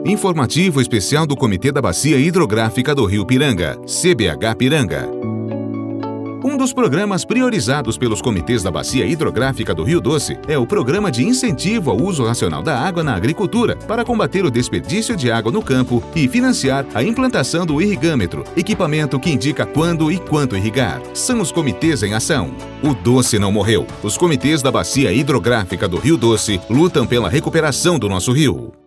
Informativo especial do Comitê da Bacia Hidrográfica do Rio Piranga, CBH Piranga. Um dos programas priorizados pelos comitês da Bacia Hidrográfica do Rio Doce é o Programa de Incentivo ao Uso Racional da Água na Agricultura para combater o desperdício de água no campo e financiar a implantação do irrigâmetro, equipamento que indica quando e quanto irrigar. São os comitês em ação. O Doce não morreu. Os comitês da Bacia Hidrográfica do Rio Doce lutam pela recuperação do nosso rio.